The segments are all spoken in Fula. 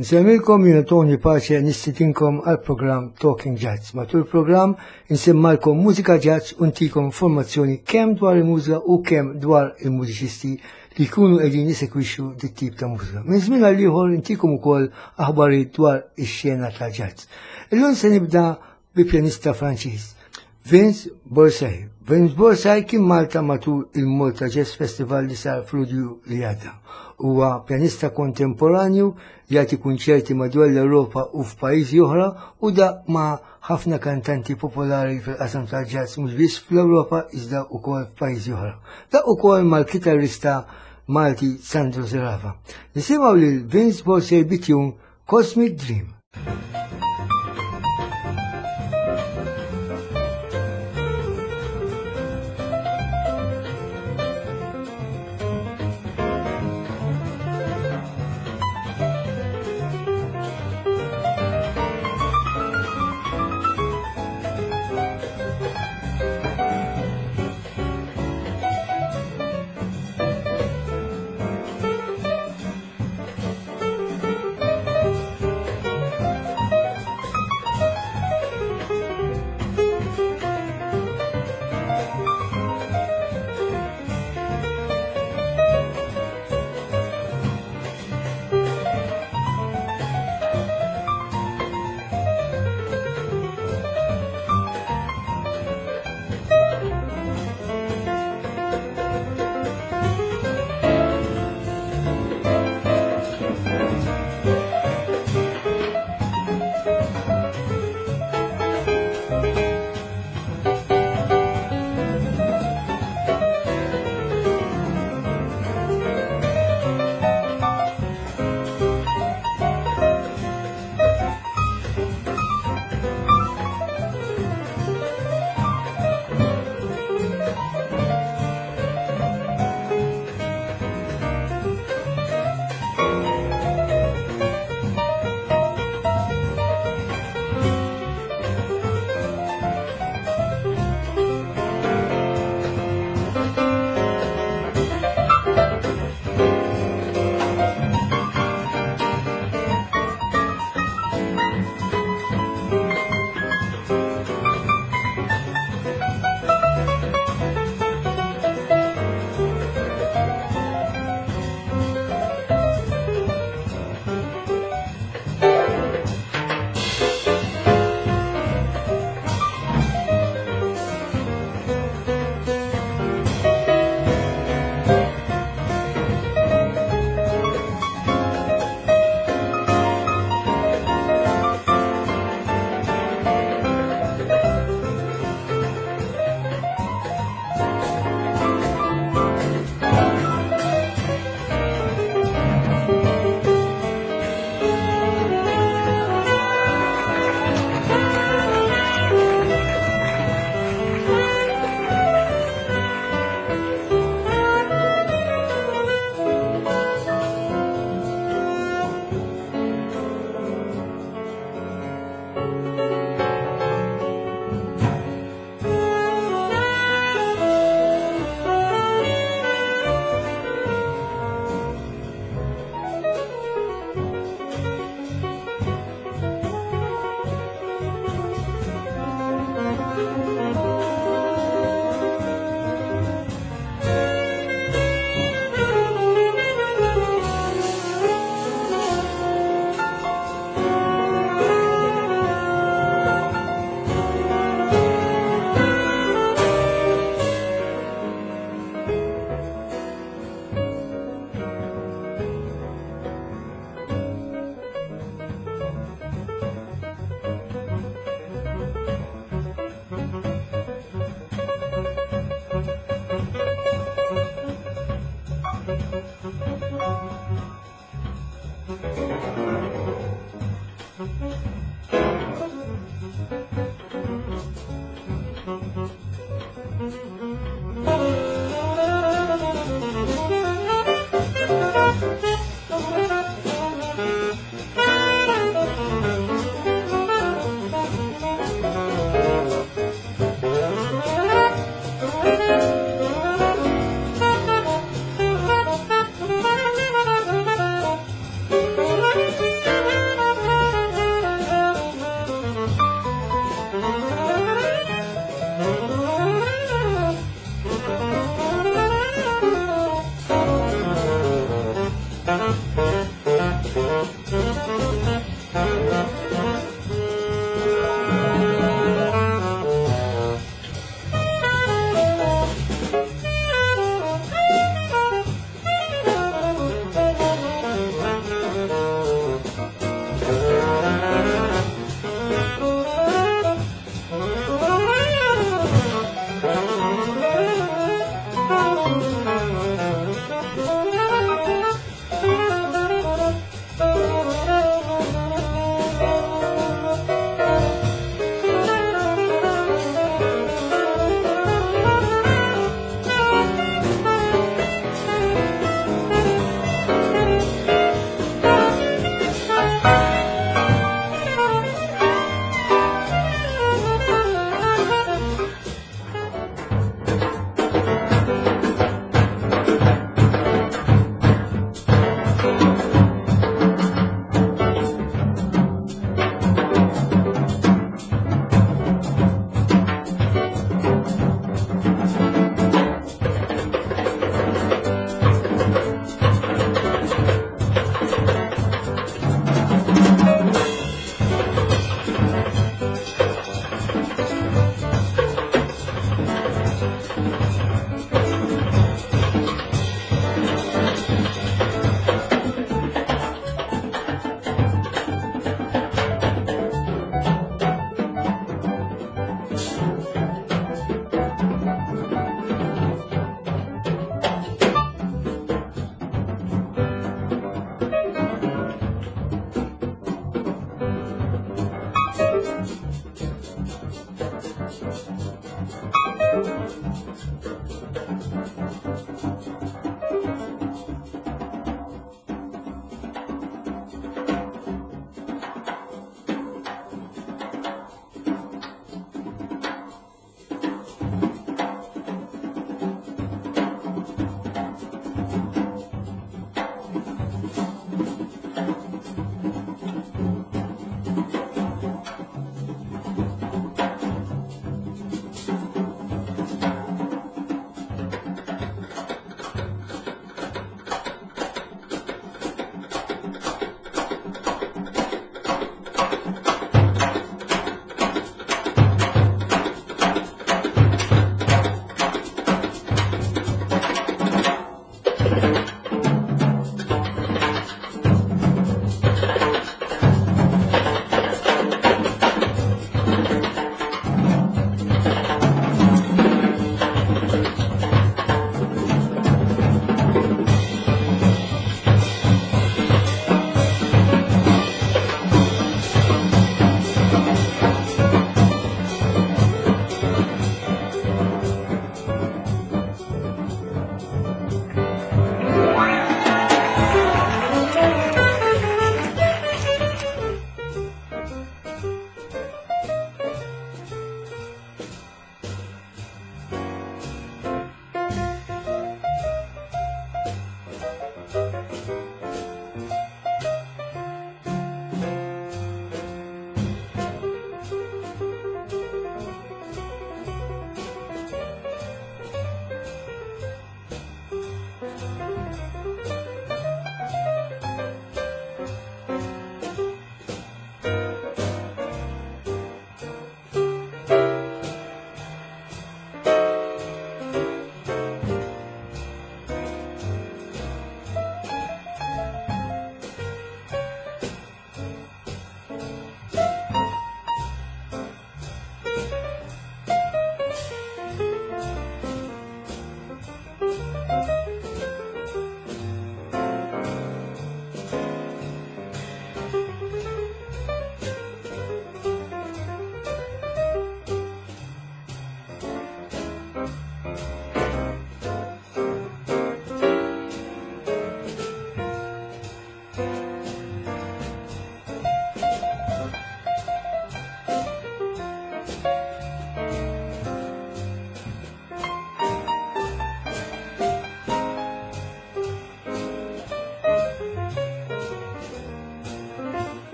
Nsemmilkom jina Tony Pace nistitinkom għal-program Talking Jazz. Matul il-program insemmalkom mużika jazz untikom informazzjoni kemm dwar il-mużika u kemm dwar il-mużiċisti li jkunu qegħdin jisekwixxu dit tip ta' mużika. Minn żmien għal ieħor intikom ukoll aħbari dwar ix-xena ta' jazz. Illum se nibda bi pjanista Franċiż, Vince Borsaj. Vince Borsaj kien Malta matul il-Malta Jazz Festival li sar f'Lulju li għadda. Huwa pjanista kontemporanju jagħti kunċerti madwar l-Ewropa u f'pajjiżi oħra u da ma' ħafna kantanti popolari fil-qasam tal-jazz mhux biss fl-Ewropa iżda wkoll f'pajjiżi oħra. Da wkoll mal-kitarrista Malti Sandro Zerafa. Nisimgħu lil Vince Borsaj bitjun Cosmic Dream.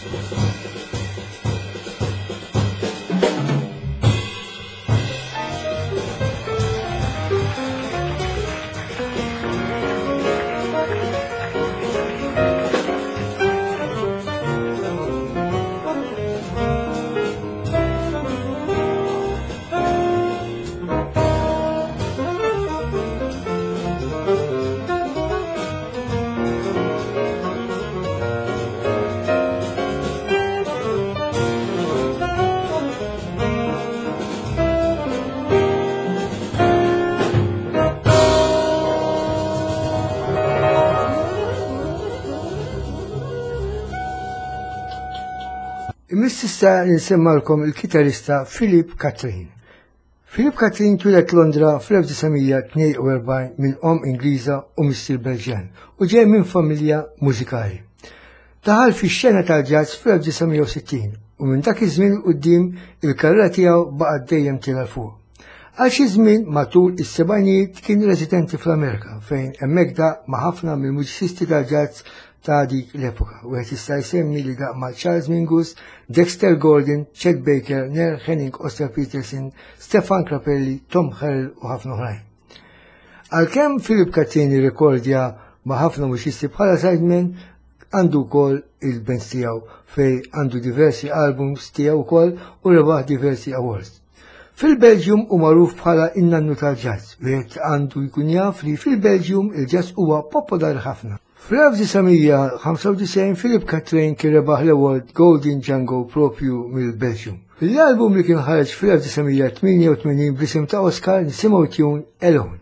Mistista nsemmalkom il-kitarista Philip Catherine. Philip Catherine twilet Londra fl-1942 minn Ingliża u missier Belġjan u ġej minn familja mużikali. Daħal fix-xena tal-ġazz fl-1960 u minn dak iż-żmien quddiem il-karriera tiegħu baqgħet dejjem tila fuq. Għal xi żmien matul is-sebgħinijiet kien residenti fl-Amerika fejn hemmhekk daq ma' ħafna mill-muġiċisti tal-ġazz ta' dik l-epoka u qed jista' jsemmi li daq ma' Charles Mingus, Dexter Gordon, Chet Baker, Neil Henning, Oscar Peterson, Stefan Grappelli, Tom Harrell u ħafna oħrajn. Għalkemm Philip Catherine rekordja ma' ħafna muġiċisti bħala sideman għandu wkoll il-bands tiegħu fejn għandu diversi albums tiegħu wkoll u rebaħ diversi awards. Fil-Belġium u magħruf bħala in-nannu tal-ġazz, wieħed għandu jkun jaf li fil-Belġium il-ġazz huwa popolari ħafna. Fl-1995 Philip Catherine kien rebaħ l-award Golden Django propju mill-Belġium. L-album li kien ħareġ fl-1988 b'isem ta' Oscar nisimgħu tune Alone.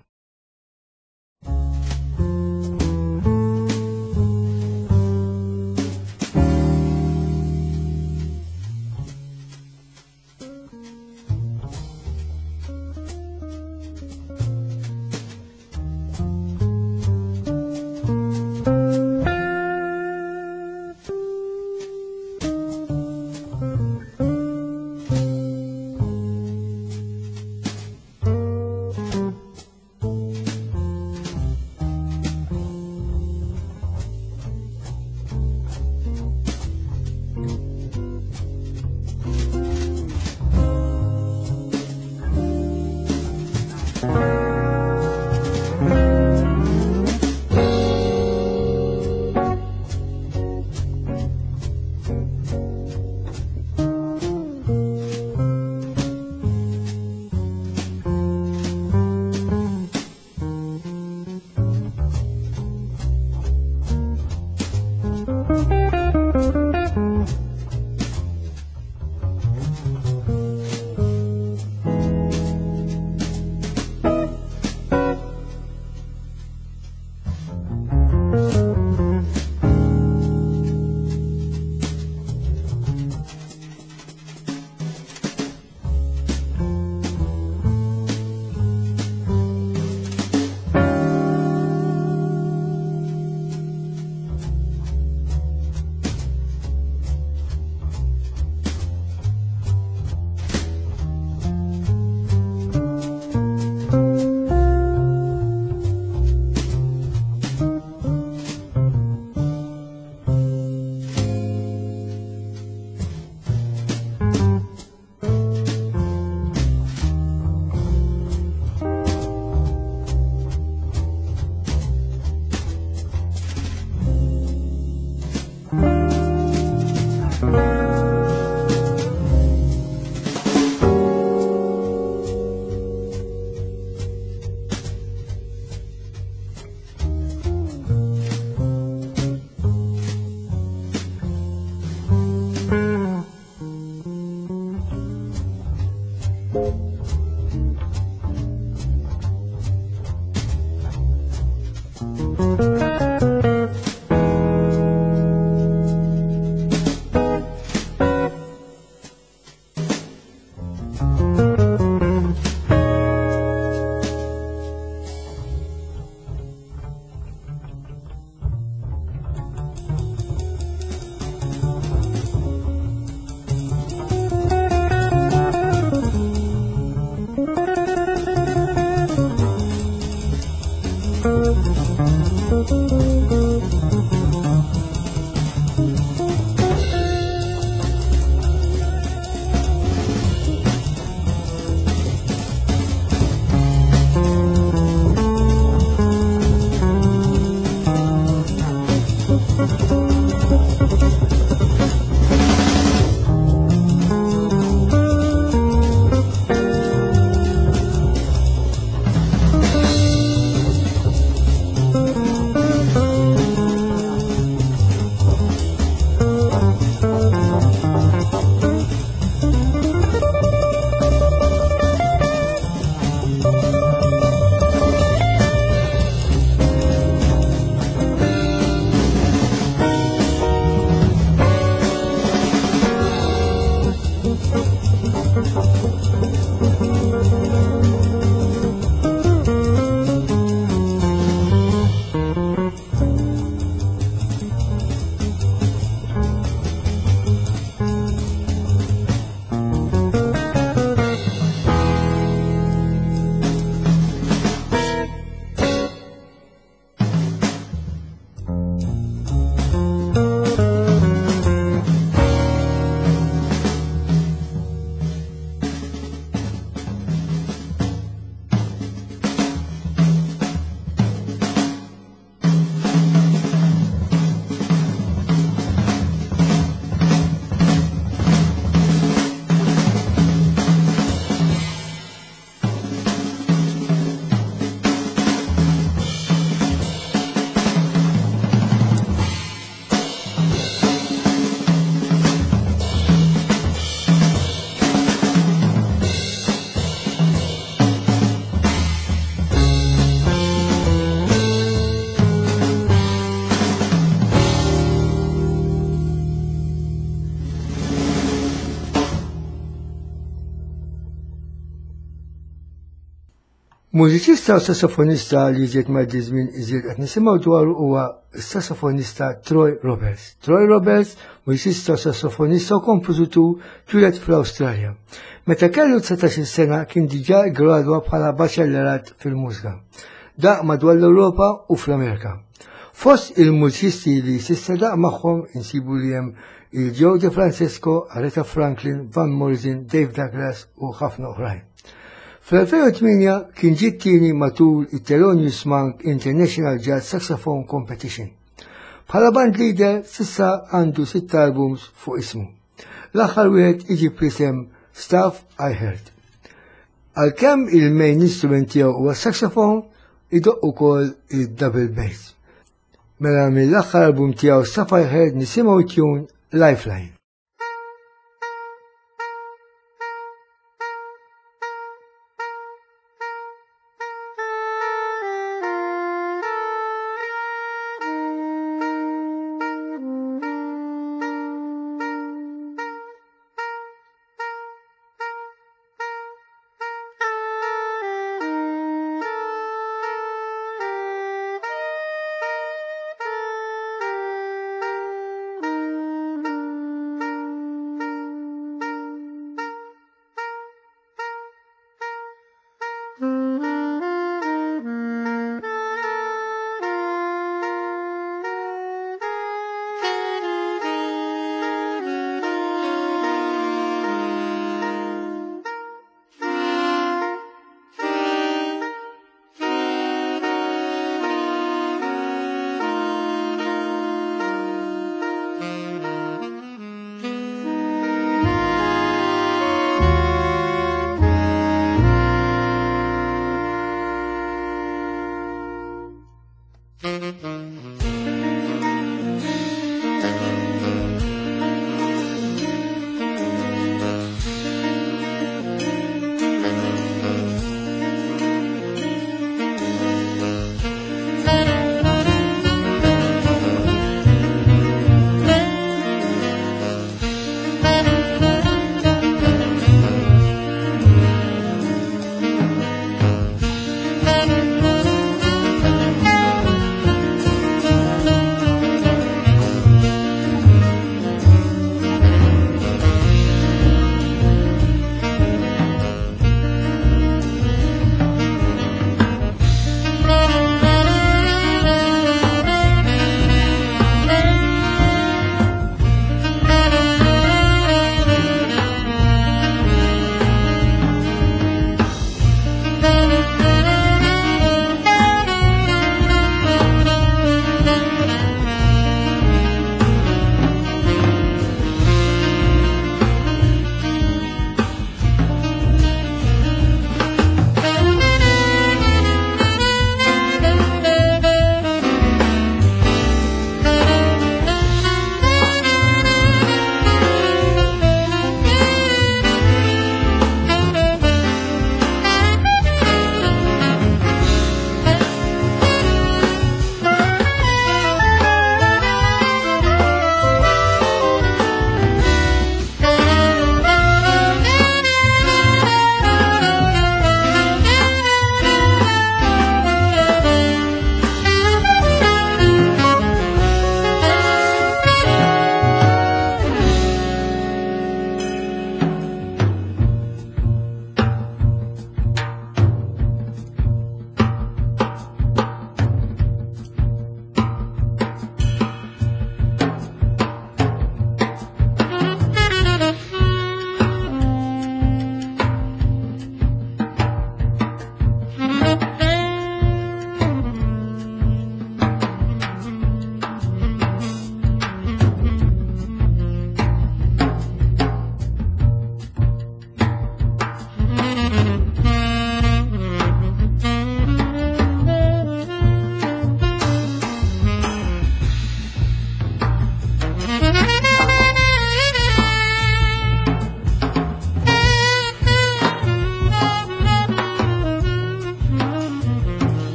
Mużiċista u sassofonista li ġiet ma' dizmin iżjed qed nisimgħu dwaru huwa s-sassofonista Troy Roberts. Troy Roberts, mużiċista u sassofonista u kompożitur ġulet fl-Awstralja. Meta kellu 19 sena kien diġà gradwa bħala baċellerat fil-mużika. Daq madwar l-Ewropa u fl-Amerika. Fost il-mużiċisti li s-istedaq magħhom insibu li hemm il-Joe DeFrancesco, Aretha Franklin, Van Morrison, Dave Douglas u ħafna oħrajn. Fl-2008 kien ġiet tieni matul it-Thelonious Monk International Jazz Saxophone Competition. Bħala band leader sissa għandu 6 albums fuq ismu. L-aħħar wieħed iġi prisem Stuff I Heard. Għalkemm il-main instrument tiegħu huwa saxophone, idoq ukoll il-double bass. Mela mill-aħħar album tiegħu Stuff I Heard nisimgħu tune Lifeline.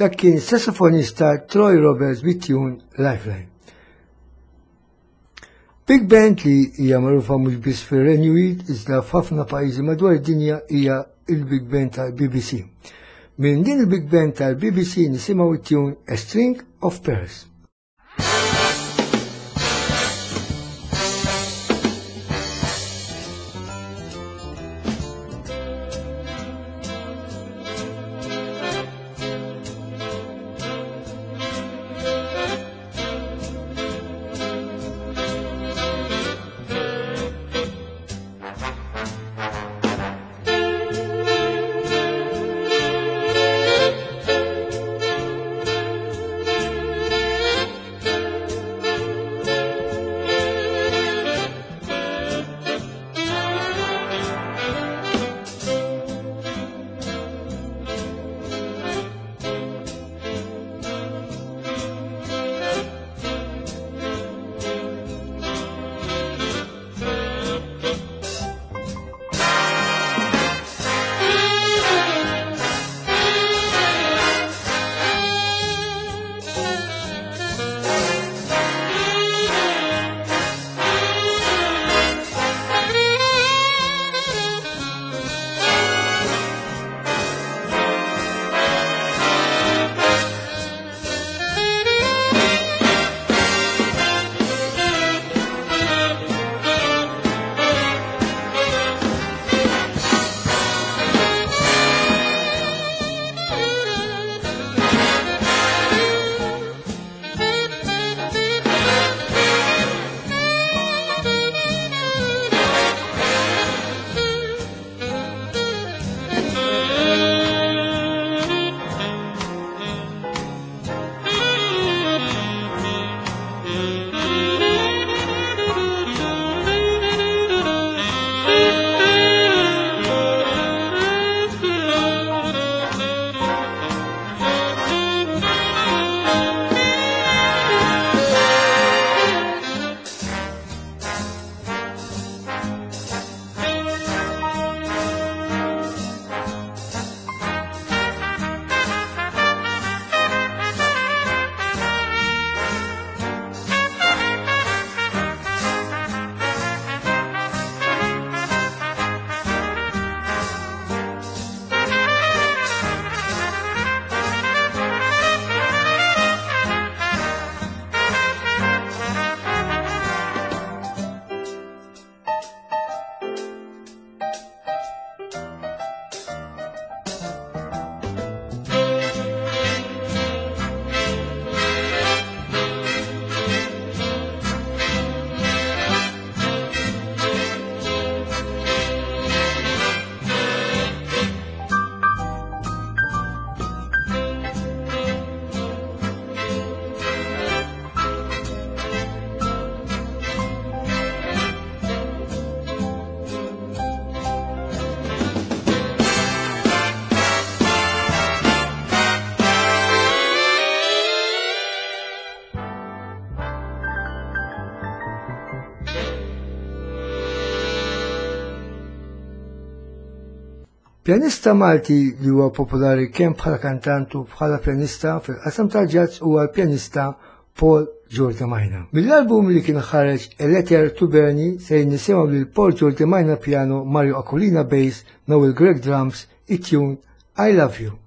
dak kien sassofonista Troy Roberts bit-tune Lifeline. Big band li hija magħrufa mhux biss fir-Renju Unit iżda f'ħafna pajjiżi madwar id-dinja hija il-Big Band tal-BBC. Minn din il-Big Band tal-BBC nisimgħu it-tune A String of Pearls. Pjanista Malti li huwa popolari kemm bħala kantant u bħala pjanista fil-qasam tal-ġazz huwa l-pjanista Paul Giordamajna. Mill-album li kien ħareġ A Letter to Bernie se nisimgħu lil Paul Giordamajna piano, Mario Akolina bass, Noel Greg drums, it-tune I Love You.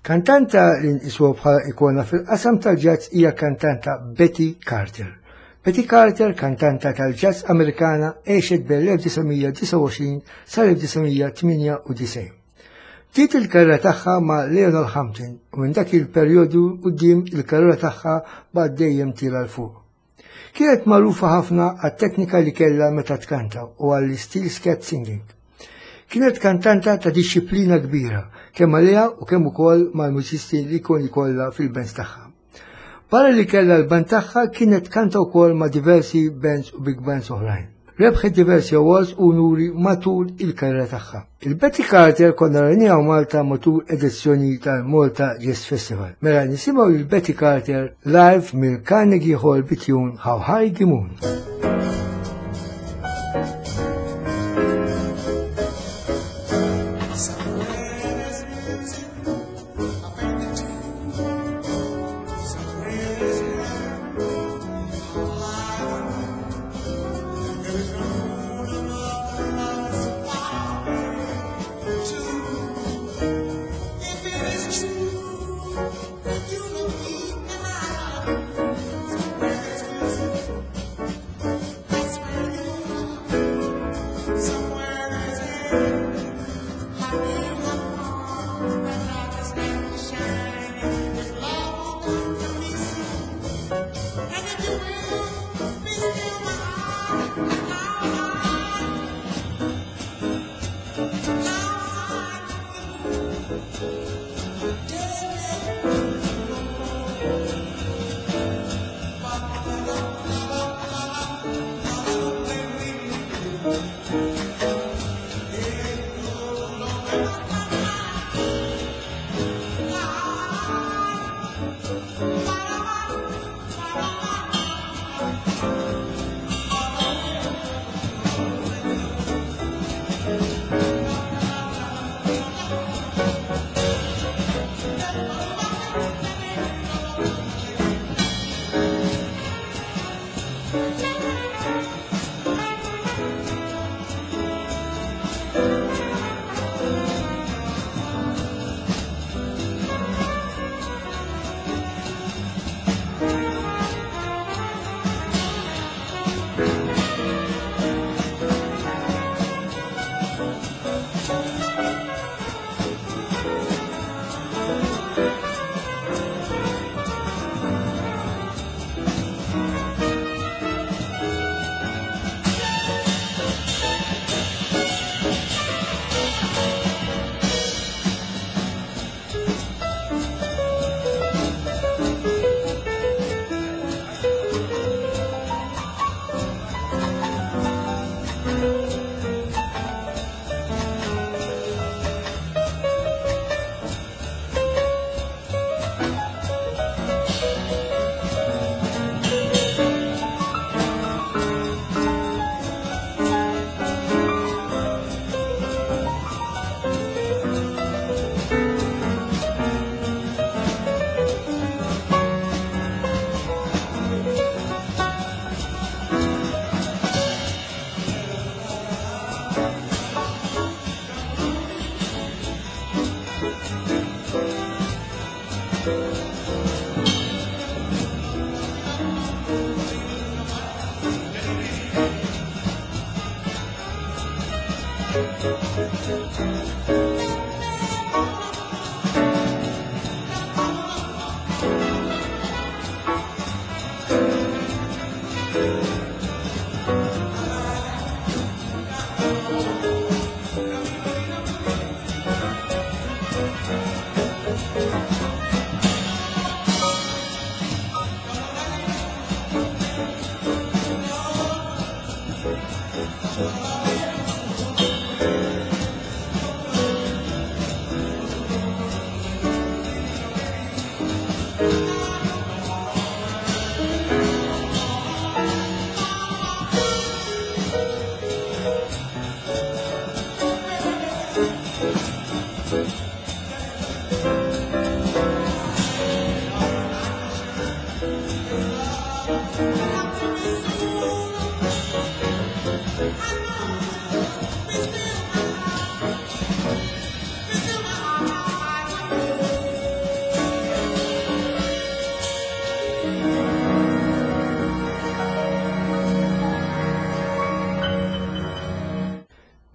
Kantanta li niswa bħala ikona fil-qasam tal-ġazz hija kantanta Betty Carter. Betty Carter, kantanta tal-ġazz Amerikana, għexet bel-1929 sal-1998. Bdiet il-karriera tagħha ma' Lionel Hampton u minn dak il-perjodu quddiem il-karriera tagħha bad dejjem tira l fuq. Kienet magħrufa ħafna għat-teknika li kellha meta tkanta u għall-stil scat singing. Kienet kantanta ta' disċiplina kbira, kemm għaliha u kemm ukoll mal-mużiċisti li jkun ikollha fil-bands tagħha. Barra li kellha l-band tagħha kienet kanta wkoll ma' diversi bands u big bands oħrajn. Rebħet diversi awards u nuri matul il-karriera tagħha. Il-Betty Carter konna rajniha Malta matul edizzjoni tal-Malta Jazz Festival. Mela nisimgħu il-Betty Carter live mill-Carnegie Hall bitjun How High the Moon.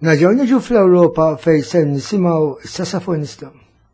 Naġaw niġu fl-Ewropa fej sen nisimaw sassafonista.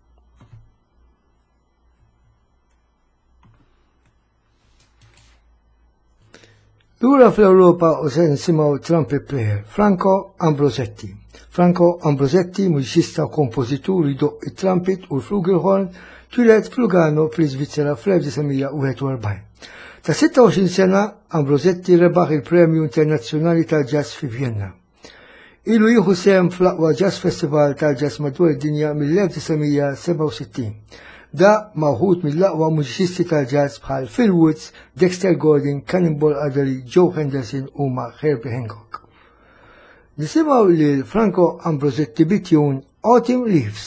Lura fl-Ewropa u sen nisimaw trumpet player Franco Ambrosetti. Franco Ambrosetti, muġista u kompozitur jidoq it-trumpet u l-flugelhorn, twilet f'Lugano fl-Iżvizzera fl-1941. Ta' 26 sena, Ambrosetti rebaħ il-Premju Internazzjonali tal-Jazz fi Vienna. Ilu jieħu sem fl-aqwa Jazz Festival tal-Jazz madwar id-dinja mill-1967. Da mawħud mill-aqwa muġiċisti tal-jazz bħal Phil Woods, Dexter Gordon, Cannonball Adderley, Joe Henderson u ma' Herbie Hancock. Nisimaw li Franco Ambrosetti bitjun Autumn Leaves.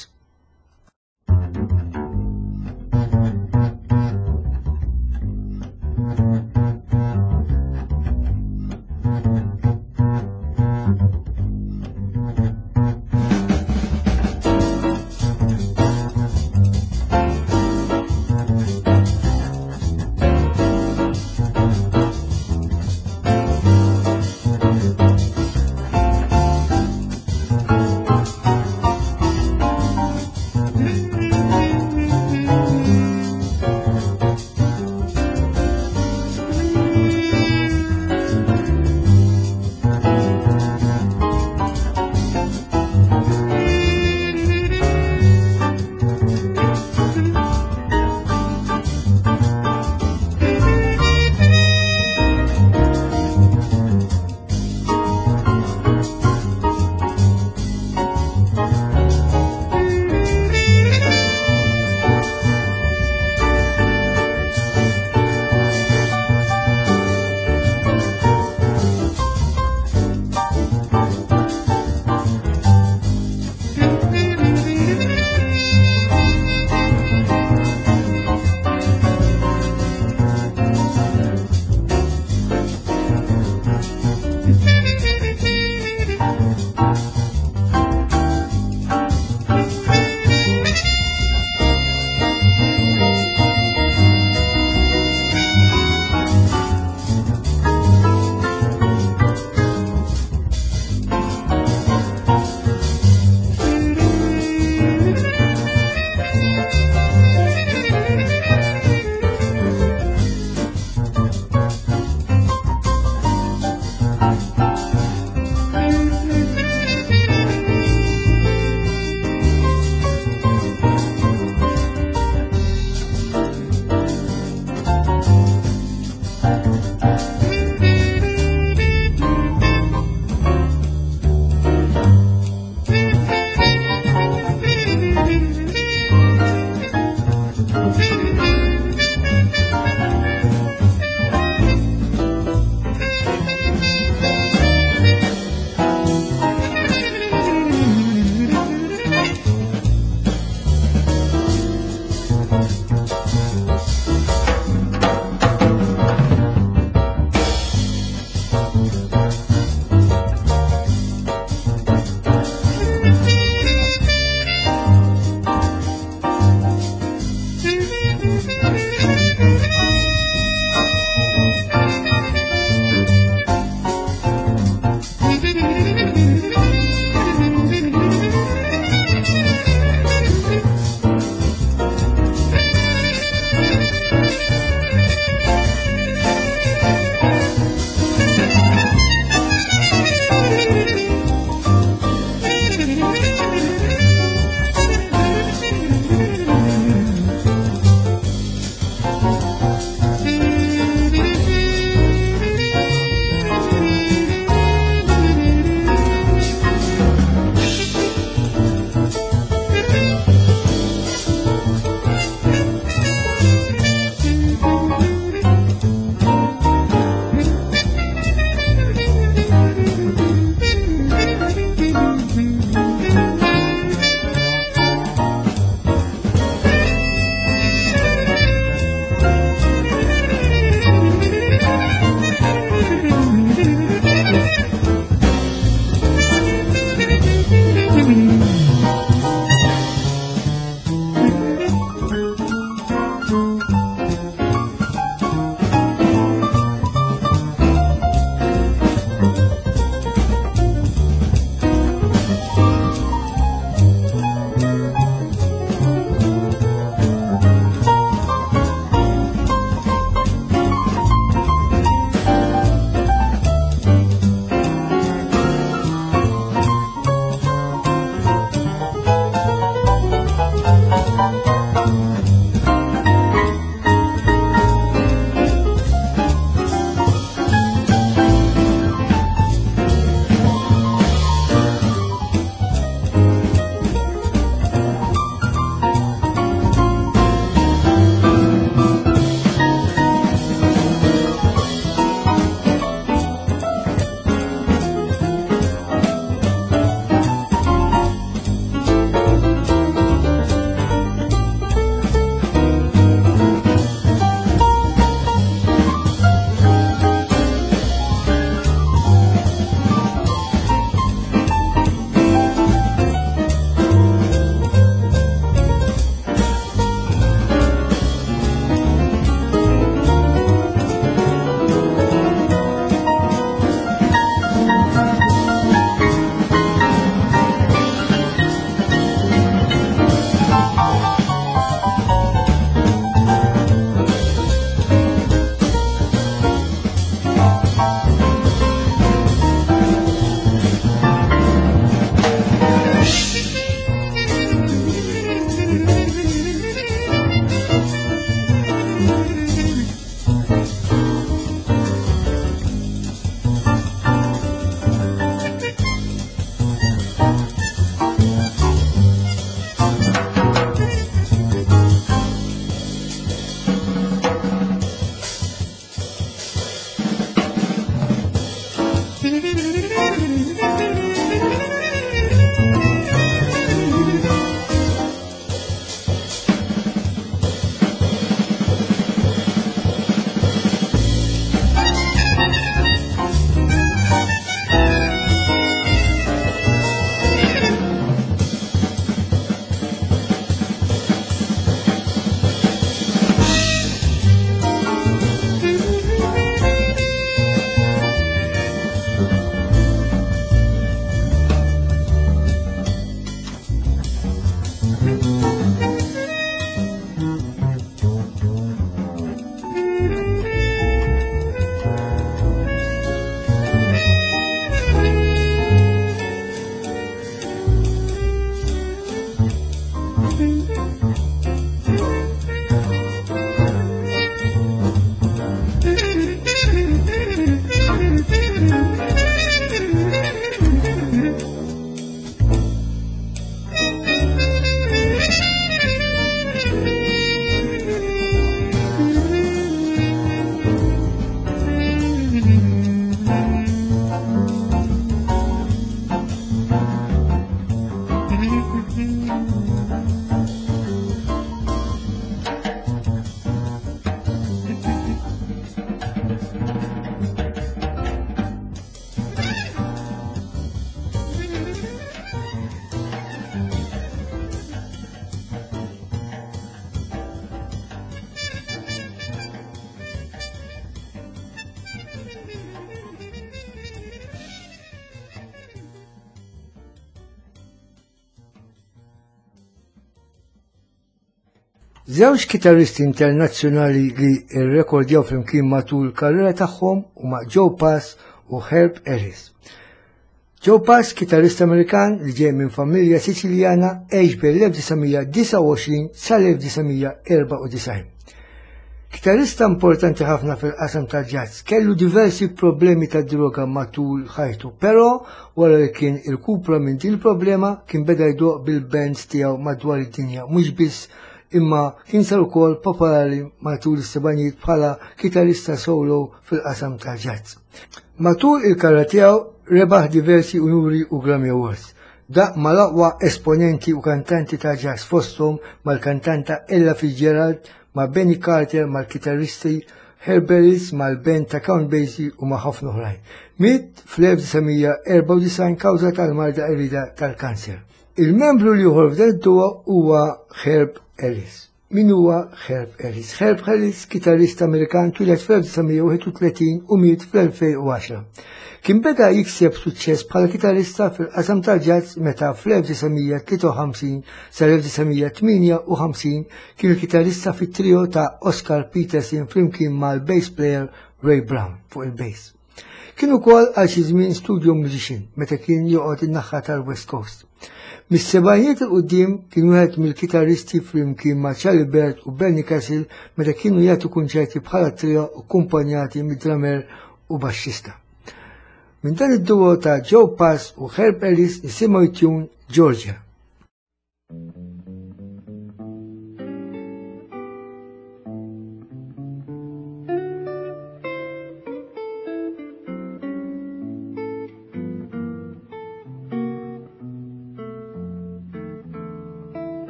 Żewġ kitarristi internazzjonali li rrekordjaw flimkien matul karriera tagħhom huma Joe Pass u Herb Ellis. Joe Pass, kitarrist Amerikan li ġej minn familja Siċiljana, għex bejn-1929 sal-1994. Kitarrista importanti ħafna fil-qasam tal-jazz, kellu diversi problemi ta' droga matul ħajtu, però wara li kien irkupra minn din il-problema kien beda jdoq bil-bands tiegħu madwar id-dinja, mhux biss imma kien sar ukoll popolari matul is-sebgħinijiet bħala kitarrista solo fil-qasam tal-jazz. Matul il-karriera tiegħu rebaħ diversi unuri u Grammy Awards. Da mal-aqwa esponenti u kantanti ta' jazz fosthom mal-kantanta Ella Fitzgerald, ma' Benny Carter, mal-kitarristi Herb Ellis, mal-band ta' Count Basie u ma' ħafna oħrajn. Miet fl-1994 kawża tal-marda erida tal-kanser. Il-membru li joħor f'dan id-duo huwa Herb Ellis. Min huwa Herb Ellis? Herb Ellis, kitarrist Amerikan, twilet fl-1931 u miet fl-2010. Kien beda jikseb suċċess bħala kitarrista fil-qasam tal-jazz meta fl-1953 sal-1958 kien il-kitarrista fit-trio ta' Oscar Peterson flimkien mal-bass player Ray Brown fuq il-bass. Kien ukoll għal xi żmien studio musician meta kien joqgħod in-naħa tal-West Coast. Mis-sebgħinijiet il-qudiem kien wieħed mill-kitarristi flimkien ma' Charlie Bird u Bernie Castle meta kienu jagħtu kunċerti bħala trio u kumpanjati mid-drummer u baxxista. Min dan id-duo ta' Joe Pass u Herb Ellis nisimgħu tune Georgia.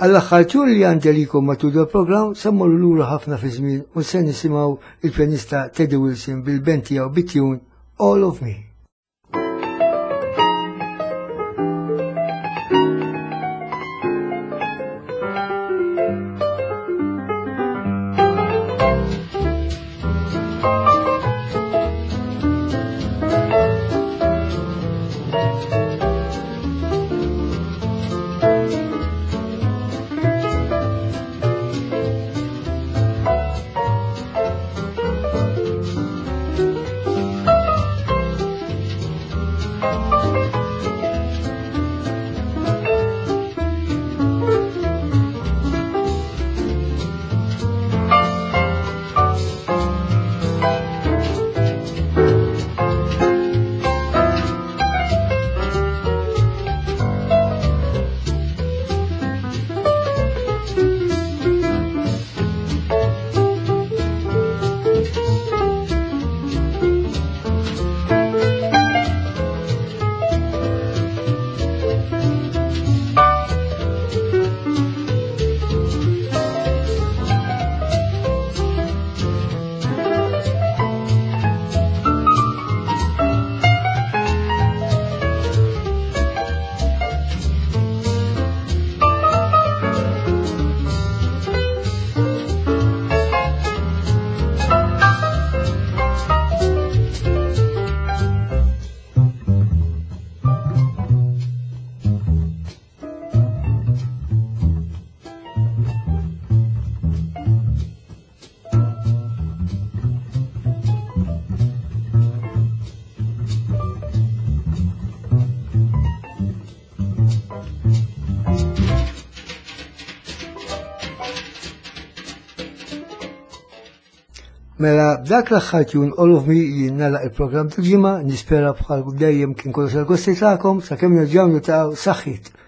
Għall-aħħar ġur li għandi likom matul il-programm sammur lura ħafna fi żmien u se nisimgħu il-pjanista Teddy Wilson bil-band tiegħu bit-tune All of Me. Mela b'dak l-aħħar tune All of Me jien nagħlaq il-programm tal-ġimgħa nispera bħal dejjem kien kollox għall-gosti tagħkom sakemm nerġgħu niltaqgħu saħħit.